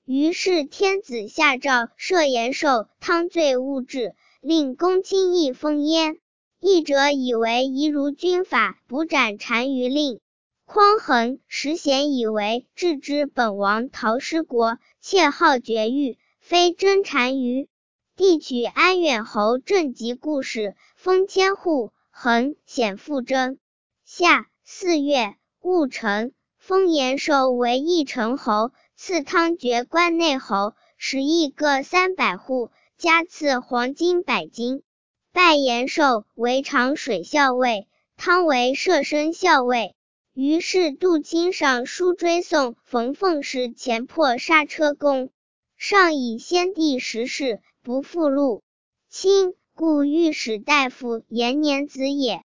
于是天子下诏赦延寿汤罪勿治，令公卿议封焉。议者以为宜如军法，捕斩单于令。匡衡、石显以为治之本王逃失国，窃好绝域，非真单于。帝取安远侯郑吉故事，封千户，衡、显复征。夏4月，戊辰，封延寿为义成侯，赐汤爵关内侯，10邑各300户，加赐黄金100斤。拜延寿为长水校尉，汤为摄生校尉。于是杜卿上书追送冯凤氏前破刹车宫，上以先帝时事，不附录。卿，故御史大夫延年子也。